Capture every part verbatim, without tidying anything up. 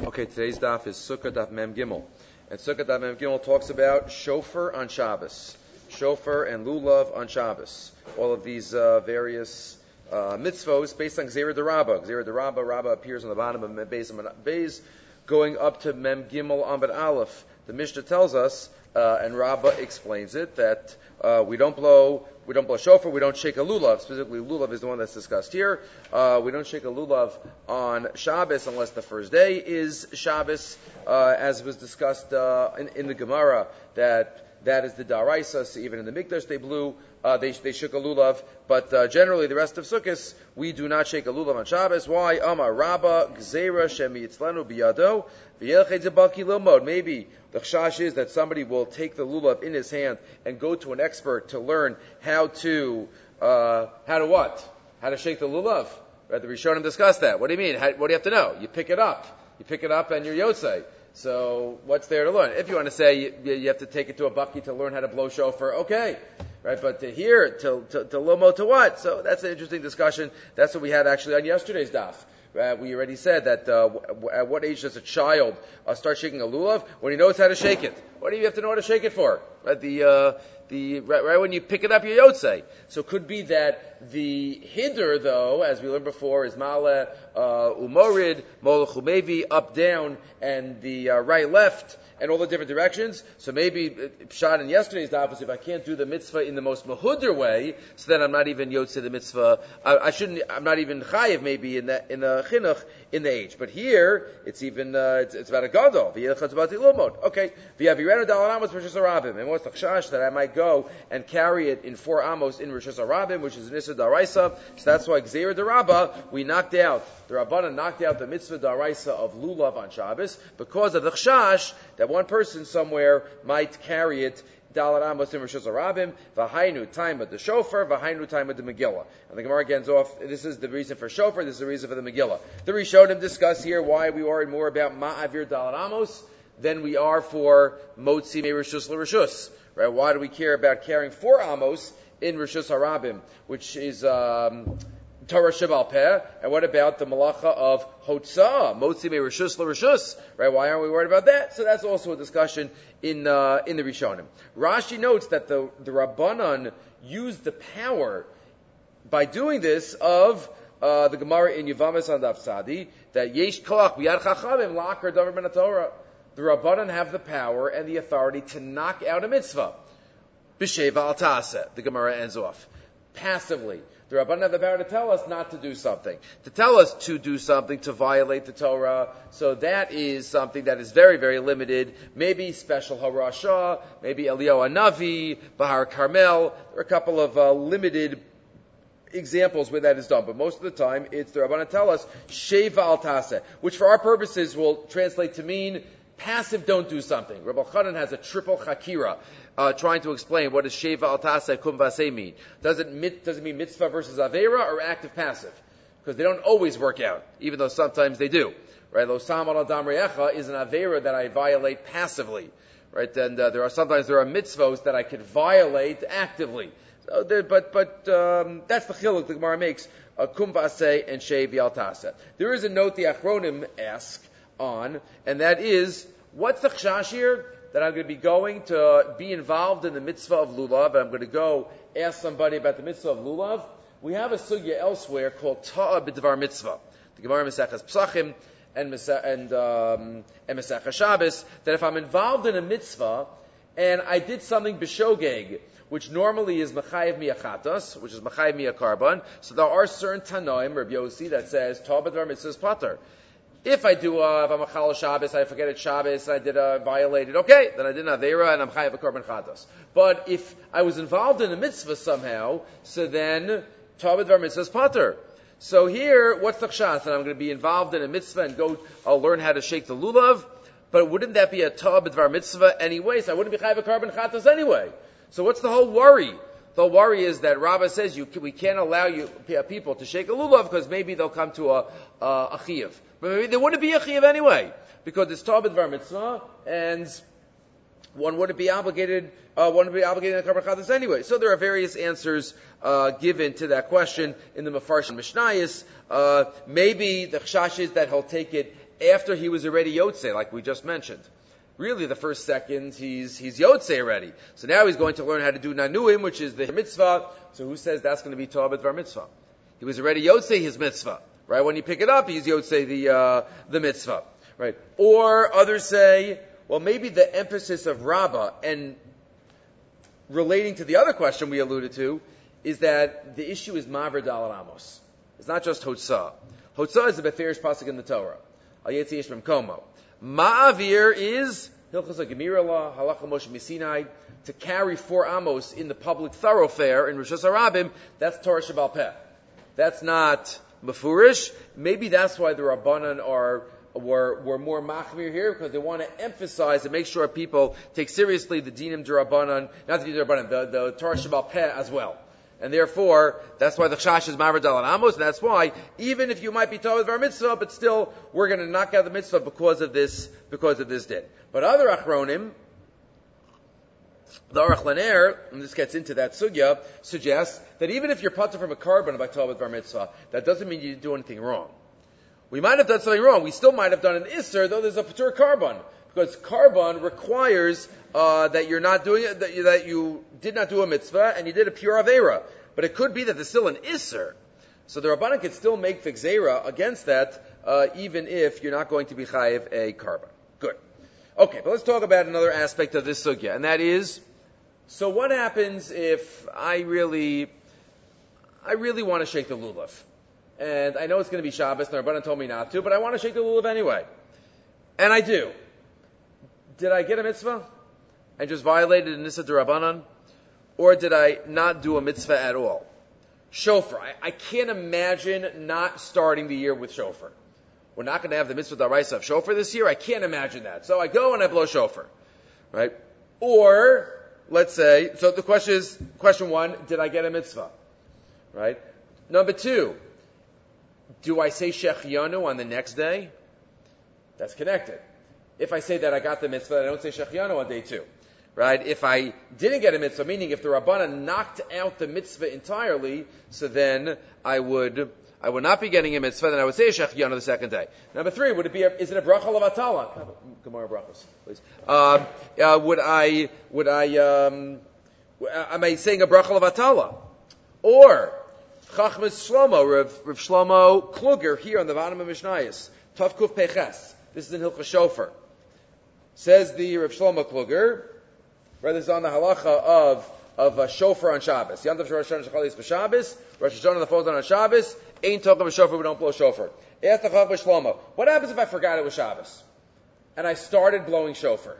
Okay, today's daf is Sukkah daf Mem Gimel. And Sukkah daf Mem Gimel talks about shofar on Shabbos. Shofar and lulav on Shabbos. All of these uh, various uh, mitzvos based on Gzeira D'Rabba. Gzeira D'Rabba, Rabba appears on the bottom of Mem Beis, Beis, going up to Mem Gimel Amud Aleph. The Mishnah tells us, uh, and Rabba explains it, that uh, we don't blow we don't blow shofar, we don't shake a lulav. Specifically, lulav is the one that's discussed here. Uh, we don't shake a lulav on Shabbos unless the first day is Shabbos, uh, as was discussed uh, in, in the Gemara, that that is the daraisa. So even in the Mikdash they blew, uh, they they shook a lulav, but uh, generally the rest of Sukkos we do not shake a lulav on Shabbos. Why? Amar Rabba Gzeira Shemi Yitzlanu Biyado V'Yelchei Zebaki Lilmod. Maybe the chash is that somebody will take the lulav in his hand and go to an expert to learn how to uh, how to what? How to shake the lulav. Right? The Rishonim discussed that. What do you mean? How, what do you have to know? You pick it up. You pick it up and you're yotzei. So what's there to learn? If you want to say you, you have to take it to a bucky to learn how to blow shofar, okay. Right? But to hear, to, to, to lomo, to what? So that's an interesting discussion. That's what we had actually on yesterday's daf. Uh, we already said that uh, w- at what age does a child uh, start shaking a lulav? When he knows how to shake it. What do you have to know how to shake it for? Right? The uh, the right, right when you pick it up, you yotzei. So it could be that the hiddur, though, as we learned before, is male uh, umorid, molech umevi, up, down, and the uh, right, left, and all the different directions. So maybe pshat in yesterday's daf is if I can't do the mitzvah in the most mahudr way, so then I'm not even yotzei the mitzvah. I, I shouldn't. I'm not even chayiv maybe in the in the chinuch in the age. But here it's even uh, it's, it's about a gadol. Okay, v'yavirenu dalad amos rishus harabim. And what's the chash that I might go and carry it in four amos in rishus harabim, which is an issa daraisa. So that's why Gzeira D'Rabba we knocked out the Rabbanan knocked out the mitzvah daraisa of lulav on Shabbos because of the chash that one person somewhere might carry it. Dalad amos in rishus harabim. V'hainu time of the shofar. V'hainu time of the Megillah. And the Gemara gets off. This is the reason for shofar. This is the reason for the Megillah. The Rishonim discuss here why we worry more about ma'avir dalad amos than we are for motzi me rishus l'rishus. Right? Why do we care about carrying four amos in rishus harabim, which is um, Torah Shebal Peh? And what about the malacha of hotzah, motzi me rishus l'rishus? Right? Why aren't we worried about that? So that's also a discussion in uh, in the Rishonim. Rashi notes that the the Rabbanan used the power by doing this of uh, the Gemara in Yevamos on Daf Tzadi that yesh kolach b'yad chachamim la'akar davar ben Torah. The Rabbanan have the power and the authority to knock out a mitzvah. B'sheva al ta'aseh. The Gemara ends off passively. The Rabbanan have the power to tell us not to do something, to tell us to do something, to violate the Torah. So that is something that is very, very limited. Maybe special harasha, maybe Eliyahu Hanavi, Bahar Carmel. There are a couple of uh, limited examples where that is done, but most of the time it's the Rabbanan tell us sheva al taseh, which for our purposes will translate to mean passive, don't do something. Rabbi Chanan has a triple chakira uh, trying to explain what does sheva al taseh kum vaseh mean. Does it does it mean mitzvah versus avera or active passive? Because they don't always work out, even though sometimes they do. Right? Lo sam al adam re'echa is an avera that I violate passively. Right? And uh, there are sometimes there are mitzvos that I could violate actively. So there, but but um, that's the chiluk the Gemara makes. Uh, kum vaseh and shev al taseh. There is a note the Achronim ask on, and that is, what's the chash here? That I'm going to be going to be involved in the mitzvah of lulav, and I'm going to go ask somebody about the mitzvah of lulav. We have a sugya elsewhere called ta'a b'dvar mitzvah. The Gemara Mesechas Psachim and and um, and Mesechas Shabbos, that if I'm involved in a mitzvah and I did something b'shogeg, which normally is mechayev miyachatas, which is mechayev miyakarban, so there are certain tanoim, Rabbi Yossi, that says ta'a b'dvar mitzvah is pater. If I do, uh, if I'm a chal Shabbos, I forget it's Shabbos, I did a violated, okay, then I did an avera and I'm chayav a korban chatas. But if I was involved in a mitzvah somehow, so then ta'ah b'dvar mitzvah is pater. So here, what's the chshas? That I'm going to be involved in a mitzvah and go, I'll learn how to shake the lulav, but wouldn't that be a ta'ah b'dvar mitzvah anyway? So I wouldn't be chayav a korban chatas anyway. So what's the whole worry? The worry is that Rabbah says you we can't allow you people to shake a lulav because maybe they'll come to a a, a chiyuv. But maybe there wouldn't be a chiyuv anyway because it's ta'ah b'dvar mitzvah and one wouldn't be obligated. Uh, one would be obligated in the korban chatas anyway. So there are various answers uh, given to that question in the Mefarshim Mishnayos. Uh, maybe the chash is that he'll take it after he was already Yotzei, like we just mentioned. Really, the first second, he's he's Yotzei already. So now he's going to learn how to do Nanuim, which is the mitzvah. So who says that's going to be Torah B'Dvar mitzvah? He was already Yotzei his mitzvah. Right? When you pick it up, he's Yotzei the, uh, the mitzvah. Right? Or others say, well, maybe the emphasis of Rabbah and relating to the other question we alluded to is that the issue is Ma'aver Daled Amos. It's not just Hotzah. Hotzah is the Beferish pasuk in the Torah. Al Yetzi Yesh Memkomo. Ma'avir is Hilchos HaGemira Law, Halacha Moshe Misinai, to carry four amos in the public thoroughfare in Rosh Hashanah. That's Torah Shebal Peh. That's not Mefurish. Maybe that's why the Rabbanan are were were more machmir here, because they want to emphasize and make sure people take seriously the dinim d'Rabbanan, not the dinim d'Rabbanan, the, the Torah Shebal Peh as well. And therefore, that's why the chash is Ma'aver Daled Amos, and that's why, even if you might be Torah B'Dvar mitzvah, but still, we're going to knock out the mitzvah because of this, because of this din. But other achronim, the Aruch Laner, and this gets into that sugya, suggests that even if you're patur from a carbon by Torah B'Dvar mitzvah, that doesn't mean you didn't do anything wrong. We might have done something wrong. We still might have done an isser, though there's a patur carbon. Because carbon requires uh, that you're not doing it, that you, that you did not do a mitzvah and you did a pure avera. But it could be that there's still an isser. So the Rabbanan could still make the gzeira against that, uh, even if you're not going to be chayiv a carbon. Good. Okay, but let's talk about another aspect of this sugya, and that is, so what happens if I really, I really want to shake the lulav? And I know it's going to be Shabbos, and the Rabbanan told me not to, but I want to shake the lulav anyway. And I do. Did I get a mitzvah and just violated a nissa d'Rabbanan? Or did I not do a mitzvah at all? Shofar. I, I can't imagine not starting the year with shofar. We're not going to have the mitzvah d'Oraisa of shofar this year. I can't imagine that. So I go and I blow shofar. Right? Or, let's say, so the question is, question one, did I get a mitzvah? Right? Number two, do I say Shechianu on the next day? That's connected. If I say that I got the mitzvah, I don't say Shechianu on day two. Right? If I didn't get a mitzvah, meaning if the Rabbanan knocked out the mitzvah entirely, so then I would I would not be getting a mitzvah, then I would say a Shechianu the second day. Number three, would it be a, is it a bracha levatala? Gemara brachos, please. Uh, uh, would I would I um, am I saying a bracha levatala? Or Chachmas Shlomo, Rav, Rav Shlomo Kluger here on the bottom of Mishnayos, Tav Kuf Peches. This is in Hilchos Shofar. Says the Rav Shlomo Kluger, right, this is on the halacha of of uh, shofar on Shabbos. Yantav Rosh Hashanah Shachalis b'Shabbos, Rosh Hashanah the falls down on Shabbos. Ain't talking about shofar, we don't blow shofar. Ask the Chacham Shlomo, what happens if I forgot it was Shabbos and I started blowing shofar,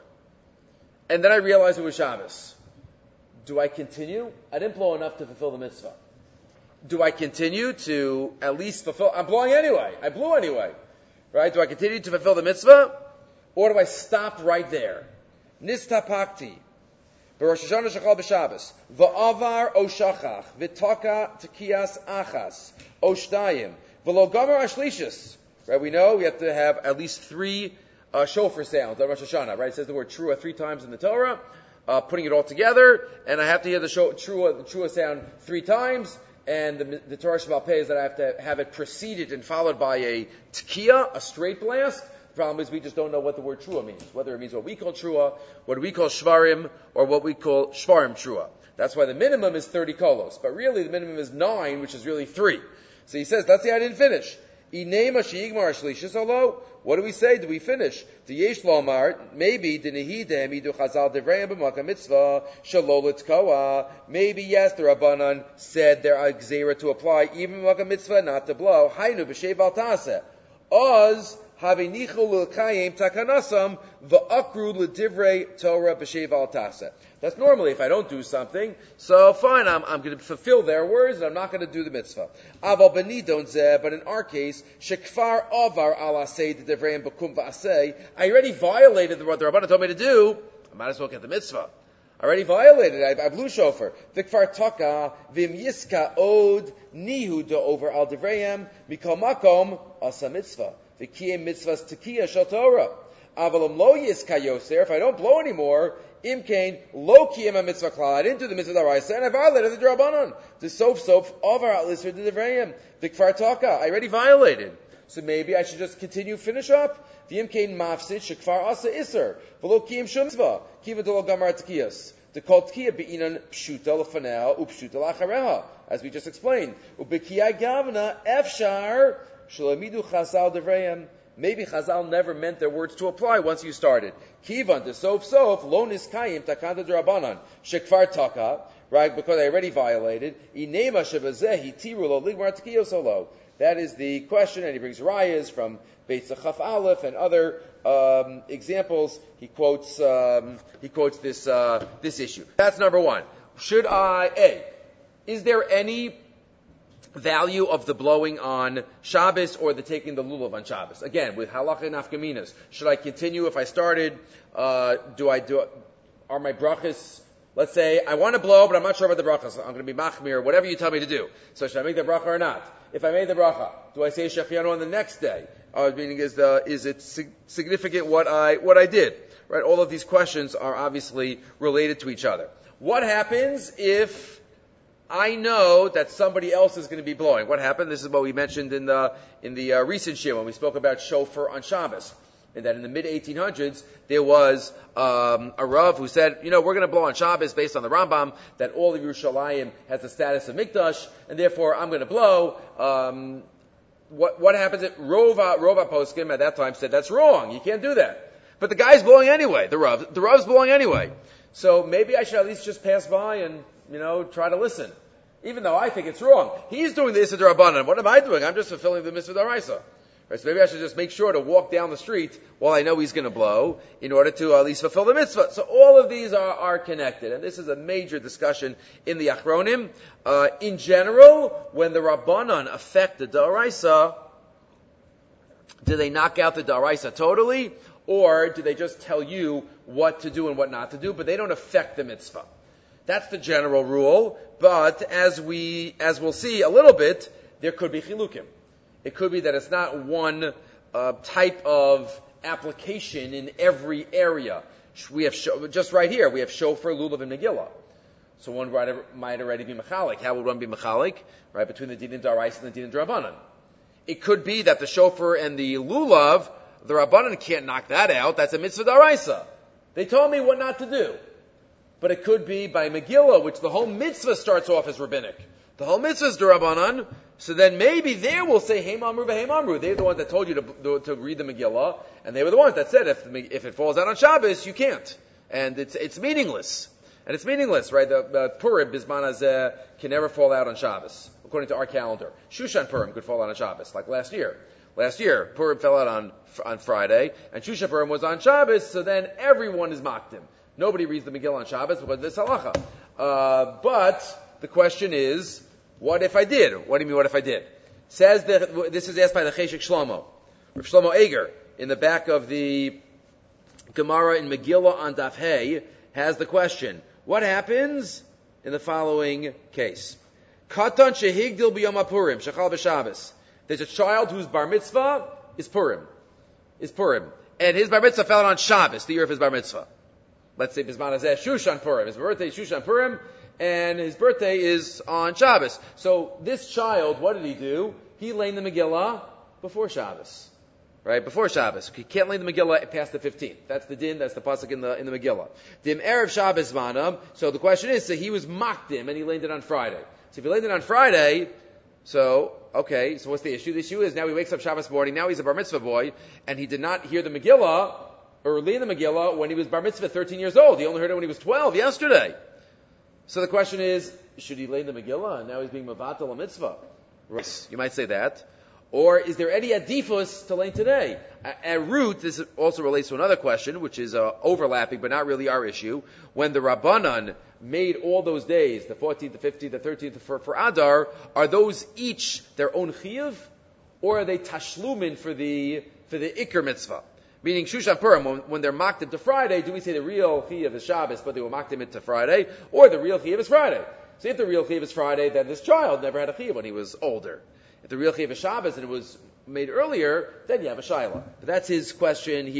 and then I realized it was Shabbos? Do I continue? I didn't blow enough to fulfill the mitzvah. Do I continue to at least fulfill? I'm blowing anyway. I blew anyway, right? Do I continue to fulfill the mitzvah, or do I stop right there? Nistapakti. Rosh Hashanah Shachal b'Shabbos. V'avar o shachach. V'taka tekiyas achas. O shtayim. V'lo gamer ashlishis. Right, we know we have to have at least three uh, shofar sounds on Rosh Hashanah, right? It says the word trua three times in the Torah, uh, putting it all together, and I have to hear the sho- trua, the trua sound three times, and the, the Torah Shebal Peh is that I have to have it preceded and followed by a tekiah, a straight blast. The problem is we just don't know what the word trua means, whether it means what we call trua, what we call shvarim, or what we call shvarim trua. That's why the minimum is thirty kolos, but really the minimum is nine, which is really three. So he says, let's say I didn't finish. What do we say? Do we finish? Maybe Maybe yes, the Rabbanan said there are gzeira to apply, even a mitzvah not to blow. Hainu b'shev al taseh. Oz havenichu l'kayim takanasam v'akru l'divrei Torah b'shev al taseh. That's normally if I don't do something, so fine, I'm, I'm going to fulfill their words and I'm not going to do the mitzvah. Aval b'nidon zeh, but in our case, shekfar avar al aseh d'divreim b'kum v'aseh. I already violated what the Rabbanan told me to do. I might as well get the mitzvah. I already violated it. I, I blew shofar. Vikfar taka vim yiska od nihu do over al divreim mikol makom asa mitzvah. V'kiyem mitzvahs tekiya shel Torah. Avalom lo yiska yoser. If I don't blow anymore, imkain lo kiyem a mitzvah klal. I didn't do the mitzvah d'oraisa, and I violated the drabanan. The sof sof over al isra de divreim. Vikfar taka. I already violated. so maybe I should just continue, finish up. V'yimkein mafsid shekfar asa iser v'lo kiyim shum mitzvah kiva delo gamar tkiyas. The kol tkiya be'inan pshuta l'fanea upshuta l'achareha, as we just explained. U'bekiyai gavna efshar shalamidu chazal devreim. Maybe Chazal never meant their words to apply once you started. Kivan to sof sof lo niskayim takanda d'rabanan shekfar taka, right? Because I already violated. Inema shevazehi tiru lo ligmar tkiyos solo. That is the question, and he brings rayas from Beit Chaf Aleph and other um, examples. He quotes um, he quotes this uh, this issue. That's number one. Should I a is there any value of the blowing on Shabbos or the taking the lulav on Shabbos? Again, with halacha and nafkaminas, should I continue if I started? Uh, do I do? Are my brachas? Let's say I want to blow, but I'm not sure about the brachas. I'm going to be machmir, whatever you tell me to do. So should I make the bracha or not? If I made the bracha, do I say shechianu on the next day? Uh, meaning, is the is it sig- significant what I what I did? Right. All of these questions are obviously related to each other. What happens if I know that somebody else is going to be blowing? What happened? This is what we mentioned in the in the uh, recent shir when we spoke about shofar on Shabbos. And that in the mid eighteen hundreds, there was um, a Rav who said, you know, we're going to blow on Shabbos based on the Rambam, that all of Yerushalayim has the status of Mikdash, and therefore I'm going to blow. Um, what what happens if Rova, Rova Poskim at that time said, that's wrong, you can't do that. But the guy's blowing anyway, the Rav. The Rav's blowing anyway. So maybe I should at least just pass by and, you know, try to listen. Even though I think it's wrong. He's doing the Issa D'Rabbanan. What am I doing? I'm just fulfilling the Mitzvah D'Oraisa. Right, so maybe I should just make sure to walk down the street while I know he's going to blow in order to at least fulfill the mitzvah. So all of these are, are connected, and this is a major discussion in the Achronim. Uh, in general, when the Rabbanan affect the D'Oraisa, do they knock out the D'Oraisa totally, or do they just tell you what to do and what not to do, but they don't affect the mitzvah? That's the general rule, but as we as we'll see a little bit, there could be chilukim. It could be that it's not one uh, type of application in every area. We have sho- just right here, we have shofar, lulav, and megillah. So one might already be mechalik. How would one be mechalik? Right, between the din d'oraisa and the din d'rabbanan. It could be that the shofar and the lulav, the rabbanan can't knock that out. That's a mitzvah d'oraisa. They told me what not to do. But it could be by megillah, which the whole mitzvah starts off as rabbinic. The whole mitzvah is d'rabbanan. So then maybe there we'll say, Hey Mamru, Hey Mamru. They're the ones that told you to, to read the Megillah, and they were the ones that said if, the, if it falls out on Shabbos, you can't. And it's, it's meaningless. And it's meaningless, right? The, the Purim, Bisman Hazeh, can never fall out on Shabbos, according to our calendar. Shushan Purim could fall out on Shabbos, like last year. Last year, Purim fell out on, on Friday, and Shushan Purim was on Shabbos, so then everyone is makdim. Nobody reads the Megillah on Shabbos because it's halacha. Uh, but the question is, what if I did? What do you mean, what if I did? Says that, this is asked by the Cheshek Shlomo. Rav Shlomo Eger, in the back of the Gemara in Megillah on Daf Hey, has the question. What happens in the following case? Katan shehigdil b'yom Purim, shechal b'Shabbos. There's a child whose bar mitzvah is Purim. Is Purim. And his bar mitzvah fell out on Shabbos, the year of his bar mitzvah. Let's say Bisman Hazeh, Shushan Purim. His birthday is Shushan Purim, and his birthday is on Shabbos. So this child, what did he do? He learned the Megillah before Shabbos. Right? Before Shabbos. He can't learn the Megillah past the fifteenth. That's the din, that's the pasuk in the in the Megillah. Dim Erev Shabbos Manam. So the question is, so he was makdim and he learned it on Friday. So if he learned it on Friday, so, okay, so what's the issue? The issue is now he wakes up Shabbos morning, now he's a bar mitzvah boy, and he did not hear the Megillah, or learn the Megillah when he was bar mitzvah thirteen years old. He only heard it when he was twelve, yesterday. So the question is, should he learn the Megillah and now he's being mavatal a mitzvah? Right. You might say that. Or is there any adifus to learn today? At root, this also relates to another question, which is uh, overlapping, but not really our issue. When the Rabbanan made all those days, the fourteenth, the fifteenth, the thirteenth, for, for Adar, are those each their own chiyuv? Or are they tashlumin for the, for the Iker mitzvah? Meaning Shushan Purim, when, when they're mocked to Friday, do we say the real chiyuv is Shabbos, but they were mocked him to Friday? Or the real chiyuv is Friday? So if the real chiyuv is Friday, then this child never had a chiyuv when he was older. If the real chiyuv is Shabbos and it was made earlier, then you have a shaila. But that's his question here.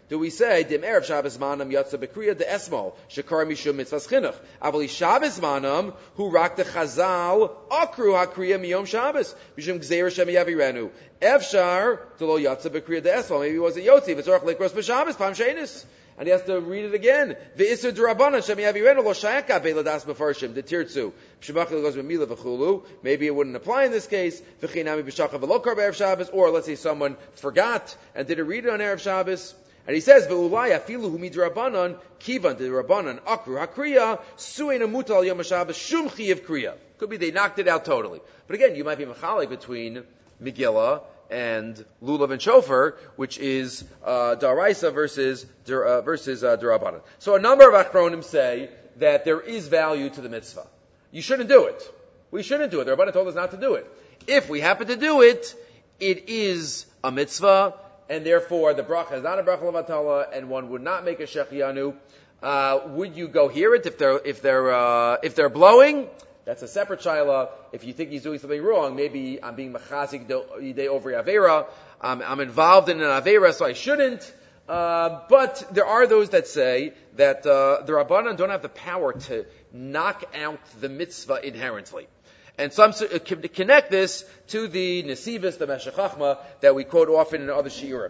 do we say dim erev Shabbos manam yatsa bekriya de esmol shekar mishum mitzvahs chinuch avali Shabbos manam hu rak de chazal akru hakriya miyom Shabbos mishum gzeir shem yavirenu efshar to lo yatsa bekriya de esmol. Maybe it wasn't yotzi v'tzorach lekros b'Shabbos pam shenis. And he has to read it again. Ve'isur d'Rabbanan shem yavirenu lo shayaka be'ladas mefarshim detirtzu b'shemachil goes b'mila v'chulu. Maybe it wouldn't apply in this case. V'chinami b'shachav v'lokar b'erev Shabbos, or let's say someone forgot and didn't read it on erev Shabbos. And he says ve'ulai afilu hu midrabanan kivan d'Rabbanan akru hakriya su'ena mutal yom Shabbos shum chiyav kriya. Could be they knocked it out totally. But again, you might be machalik between Megillah and lulav and shofar, which is uh, daraisa versus uh, versus uh, derabanan. So a number of achronim say that there is value to the mitzvah. You shouldn't do it. We shouldn't do it. The Rabbanan told us not to do it. If we happen to do it, it is a mitzvah, and therefore the bracha is not a bracha levatala, and one would not make a shechianu. Uh, would you go hear it if they're if they're uh, if they're blowing? That's a separate shaila. If you think he's doing something wrong, maybe I'm being machazik yidei over avera. Um, I'm involved in an avera, so I shouldn't. Uh, but there are those that say that uh, the Rabbanan don't have the power to knock out the mitzvah inherently. And some uh, connect this to the Nesivos, the Meshech Chachma, that we quote often in other shiurim.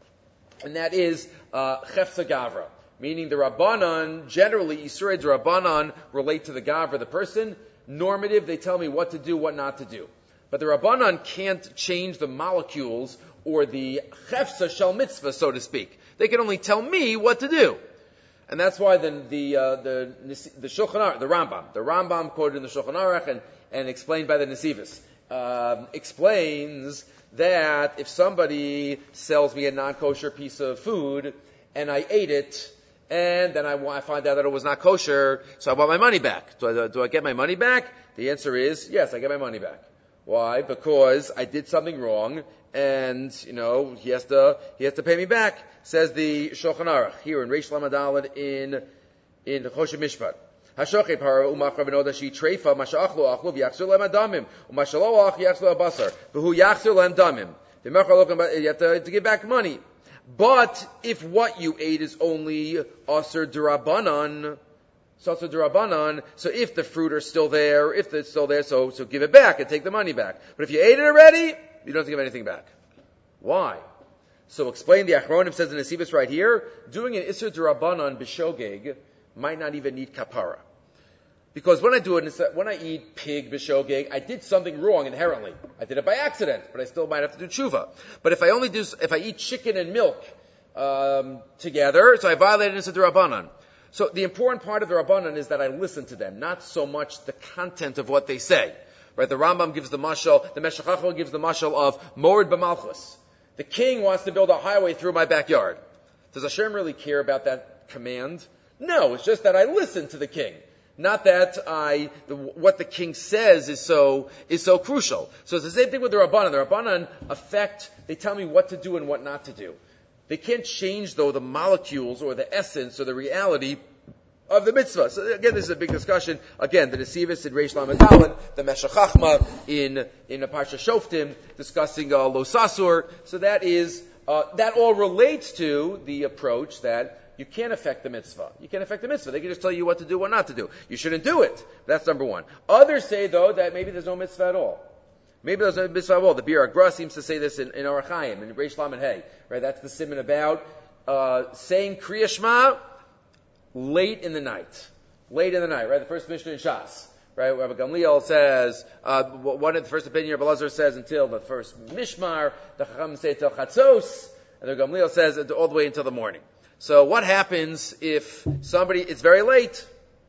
And that is uh, Chefsa Gavra. Meaning the Rabbanan, generally, Isurei Rabbanan relate to the Gavra, the person. Normative, they tell me what to do, what not to do. But the Rabbanan can't change the molecules or the chefsa shel mitzvah, so to speak. They can only tell me what to do. And that's why the the uh, the, the Shulchan Aruch, the Rambam, the Rambam quoted in the Shulchan Aruch and, and explained by the Nesivos, um, explains that if somebody sells me a non-kosher piece of food and I ate it, and then I, I find out that it was not kosher, so I want my money back. Do I, do I get my money back? The answer is yes, I get my money back. Why? Because I did something wrong, and you know he has to he has to pay me back. Says the Shulchan Aruch here in Reish Lamed Daled in in Choshen Mishpat. Hashochet para umachar v'noda she treifa mashachlo achlo v'yachzir lem adamim umashalo ach yachzir abasar v'hu yachzir lem damim. You have to, to give back money. But if what you ate is only aser d'Rabbanan, so aser d'Rabbanan, so if the fruit are still there, if it's still there, so so give it back and take the money back. But if you ate it already, you don't have to give anything back. Why? So explain, the Achronim says in the Nesivos right here, doing an iser d'Rabbanan b'shogeg might not even need kapara. Because when I do it, when I eat pig b'shogeg, I did something wrong inherently. I did it by accident, but I still might have to do tshuva. But if I only do, if I eat chicken and milk um, together, so I violated Issa D'Rabbanan. So the important part of the Rabbanan is that I listen to them, not so much the content of what they say. Right? The Rambam gives the mashal, the Meshech Chachma gives the mashal of Morid b'Malchus. The king wants to build a highway through my backyard. Does Hashem really care about that command? No, it's just that I listen to the king. Not that I, the, what the king says is so, is so crucial. So it's the same thing with the Rabbanan. The Rabbanan affect, they tell me what to do and what not to do. They can't change, though, the molecules or the essence or the reality of the mitzvah. So again, this is a big discussion. Again, the Nesivos in Reish Lamed Daled, the Meshech Chachma in, in a Parsha Shoftim, discussing uh, Lo Sasur. So that is, uh, that all relates to the approach that you can't affect the mitzvah. You can't affect the mitzvah. They can just tell you what to do, what not to do. You shouldn't do it. That's number one. Others say, though, that maybe there's no mitzvah at all. Maybe there's no mitzvah at all. The Bir Agra seems to say this in, in Orach Chaim, in Reish Lamed Hey. Right? That's the siman about uh, saying Kriya Shema late in the night. Late in the night, right? The first Mishnah in Shas. Right? Rabbi Gamliel says, uh, one of the first opinion, Rabbi Lazar says until the first Mishmar, the Chacham say till Chatzos, and the Gamliel says all the way until the morning. So what happens if somebody, it's very late,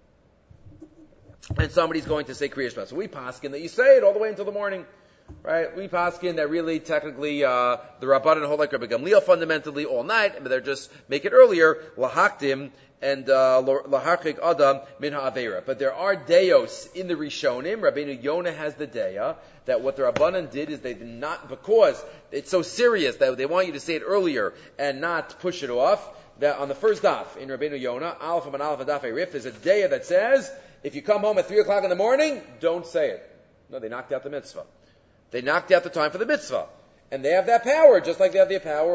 and somebody's going to say Kriya Shema? So we paskin that you say it all the way until the morning, right? We paskin that really, technically, uh, the Rabbanan hold like Rabbi Gamliel fundamentally all night, but they're just make it earlier, lahaktim, and lahachik adam min ha'avera. But there are deos in the Rishonim. Rabbeinu Yonah has the deya that what the Rabbanan did is they did not, because it's so serious that they want you to say it earlier and not push it off. That on the first daf in Rabbeinu Yonah, Aleph and Aleph and Daf Arif, there's a deya that says if you come home at three o'clock in the morning, don't say it. No, they knocked out the mitzvah. They knocked out the time for the mitzvah. And they have that power, just like they have the power of,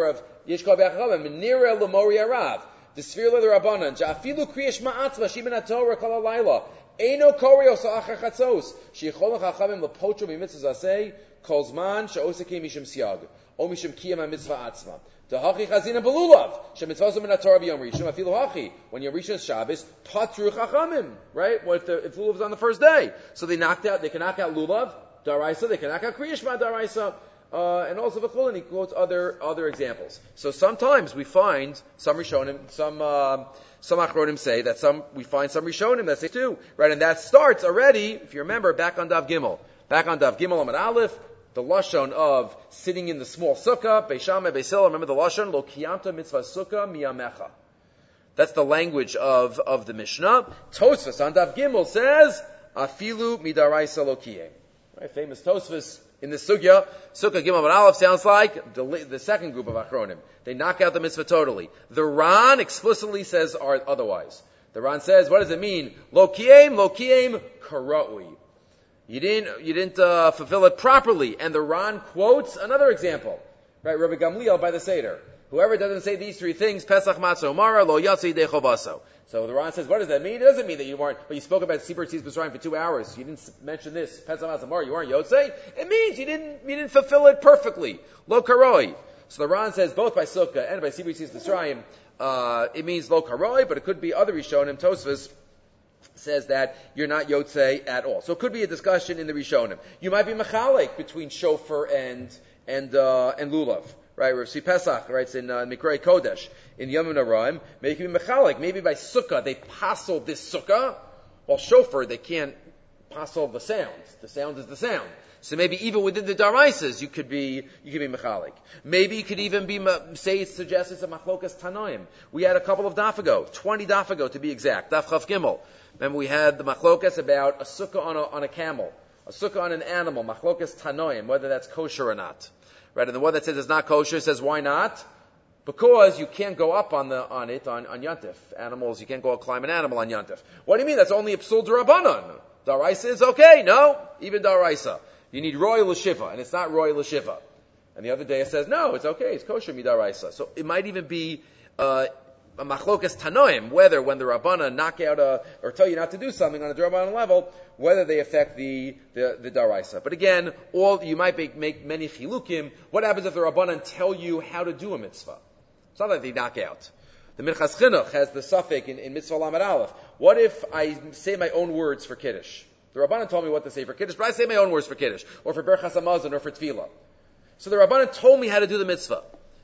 Yesh kol b'achachamim, Nira l'mori arav. The Sfir l'Rabbanan, Ja'afilu kriyash ma'atzma, Shimen HaTorah kol halayla. Eino koreo sa'achar chatzos. She'yichol l'chachamim l'pocho b'mitzvah zasei, kol zman she'oseke mishum siag. O mishum kiyam ha-mitzvah atzma. Tahachi chazina belulav. Shemitzvasu min ha-Torah b'yom rishon. Afilu hachi. When you're rishon Shabbos, patru chachamim. Right? What if the, if lulav's on the first day? So they knocked out, they can knock out lulav, daraisa, they can knock out kriyash ma daraisa. Uh, and also v'chol, and he quotes other, other examples. So sometimes we find some Rishonim, some, uh, some Achronim say that some, we find some Rishonim that say too. Right? And that starts already, if you remember, back on Dav Gimel. Back on Dav Gimel Amud Aleph, the lashon of sitting in the small sukkah, Beishame, Beisil, remember the lashon, Lo kiyamta mitzvah sukkah miyamecha. That's the language of, of the Mishnah. Tosfos on Dav Gimel says, Afilu midaraisa lo kiyem. Right? Famous Tosfos in the sugya, Sukkah Gimel Amud Aleph sounds like the, the second group of Achronim. They knock out the mitzvah totally. The Ran explicitly says otherwise. The Ran says, what does it mean? Lo kiyem, lo kiyem, kara'ui. You didn't, you didn't uh, fulfill it properly. And the Ran quotes another example, right? Rabbi Gamliel by the Seder. Whoever doesn't say these three things, Pesach Matzah Umara, Lo Yatsi Dechovaso. So the Ran says, what does that mean? It doesn't mean that you weren't, but you spoke about Sibur Tzis B'Srayim for two hours. You didn't mention this, Pesach Matzah Umara, you weren't Yotzei. It means you didn't, you didn't fulfill it perfectly. Lo Karoi. So the Ran says, both by Sukkah and by Sibur Tzis B'Srayim, uh, it means Lo Karoi, but it could be other Rishonim, Tosfos, says that you're not Yotzei at all. So it could be a discussion in the Rishonim. You might be Mechalek between Shofar and, and, uh, and Lulav. Right, Rav Si Pesach writes in uh, Mikrei Kodesh, in Yom Naraim, maybe Mechalik, maybe by Sukkah, they passel this Sukkah, while Shofar, they can't passel the sound. The sound is the sound. So maybe even within the Daraisas, you could be, you could be Mechalik. Maybe you could even be, say, it suggests it's a Machlokas Tanoim. We had a couple of daf ago, twenty daf ago to be exact, Daf Chav Gimel. Remember we had the Machlokas about a Sukkah on a, on a camel, a Sukkah on an animal, Machlokas Tanoim, whether that's kosher or not. Right, and the one that says it's not kosher says, why not? Because you can't go up on the on it on, on Yantif. Animals, you can't go climb an animal on Yantif. What do you mean? That's only a psul d'Rabbanan. Daraisa is okay. No, even Daraisa. You need royal l'shiva, and it's not royal l'shiva. And the other day it says, no, it's okay, it's kosher midaraisa. So it might even be uh, a machlokas tanoim, whether when the Rabbana knock out a, or tell you not to do something on a Rabbanan level, whether they affect the, the, the daraisa. But again, all, you might make, make many chilukim. What happens if the Rabbanan tell you how to do a mitzvah? It's not that they knock out. The Minchas Chinuch has the suffix in, in Mitzvah Lamed Aleph. What if I say my own words for Kiddush? The Rabbanan told me what to say for Kiddush, but I say my own words for Kiddush, or for Berchas Hamazon, or for Tefillah. So the Rabbanan told me how to do the mitzvah.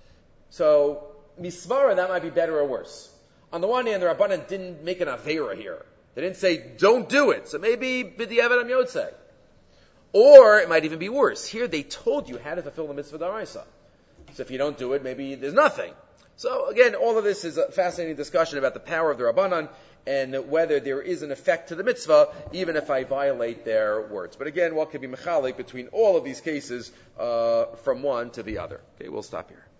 So, misvara, that might be better or worse. On the one hand, the Rabbanan didn't make an avera here. They didn't say, don't do it. So maybe, b'diavad am yotzei. Or, it might even be worse. Here, they told you how to fulfill the mitzvah daraisa. So if you don't do it, maybe there's nothing. So again, all of this is a fascinating discussion about the power of the Rabbanan and whether there is an effect to the mitzvah, even if I violate their words. But again, what could be mechalik between all of these cases uh, from one to the other? Okay, we'll stop here.